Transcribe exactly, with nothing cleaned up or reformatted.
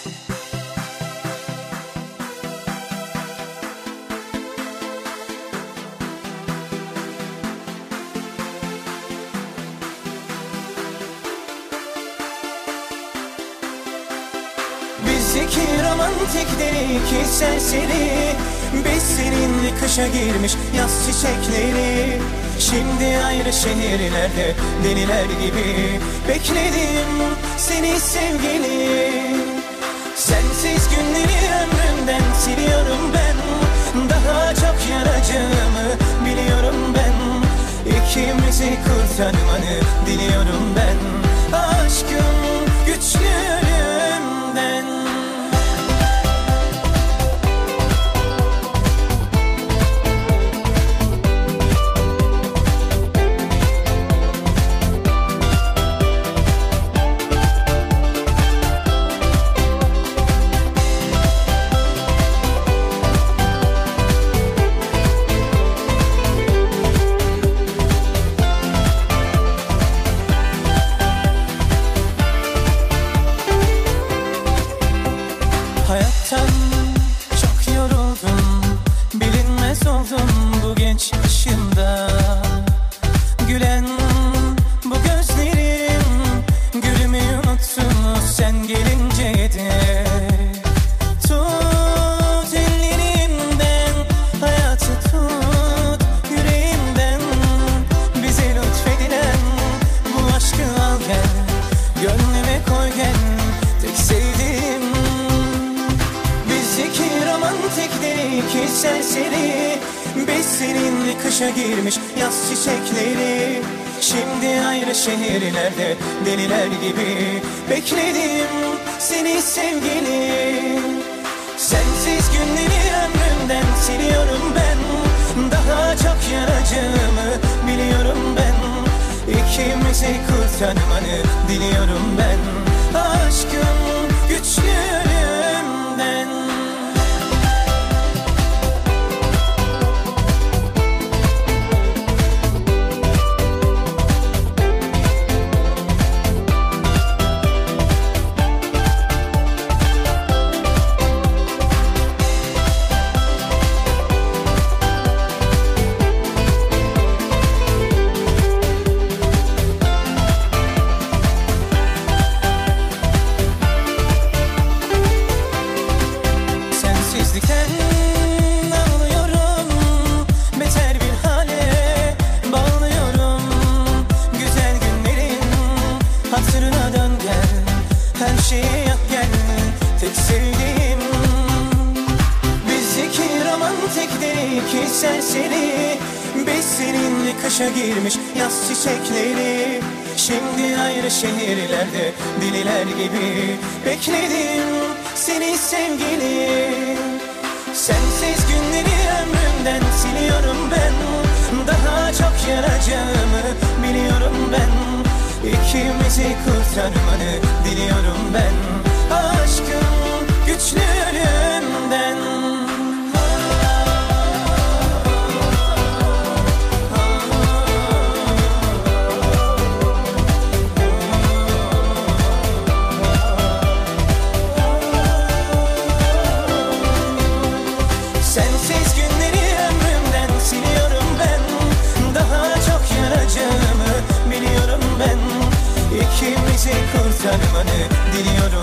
İki romantikleri, iki serseri, biz seninle kışa girmiş yaz çiçekleri. Şimdi ayrı şehirlerde deliler gibi bekledim seni sevgilim. Sensiz günleri ömrümden siliyorum ben, daha çok yaracağımı biliyorum ben. İkimizi kurtarmanı diliyorum ben, aşkım güçlü ölümden. Hayattan çok yoruldum, bilinmez oldum bu genç yaşımda. Gülen bu gözlerim, gülümü unuttun sen gelince de. Tut ellerimden, hayatı tut yüreğimden. Bize lütfedilen bu aşkı al gel, gönlüme koy gel, tek sevdiğim. Romantikleri, iki serseri, biz seninle kışa girmiş yaz çiçekleri. Şimdi ayrı şehirlerde deliler gibi bekledim seni sevgilim. Sensiz günleri ömrümden siliyorum ben, daha çok yaracağımı biliyorum ben. İkimizi kurtarmanı diliyorum ben, aşkım güçlü ölümden. Sensizlikten ağlıyorum, beter bir hale bağlıyorum. Güzel günlerin hatırına dön gel, her şeye yak gel, tek sevdiğim. Biz iki romantikleri, iki serseri, biz seninle kışa girmiş yaz çiçekleri. Şimdi ayrı şehirlerde deliler gibi bekledim seni sevgilim. Sensiz günleri ömrümden siliyorum ben, daha çok yaracağımı biliyorum ben. İkimizi kurtarmanı diliyorum ben, aşkım güçlü ölümden. Sensiz günleri ömrümden siliyorum ben, daha çok yaracağımı biliyorum ben. İkimizi kurtarmanı diliyorum.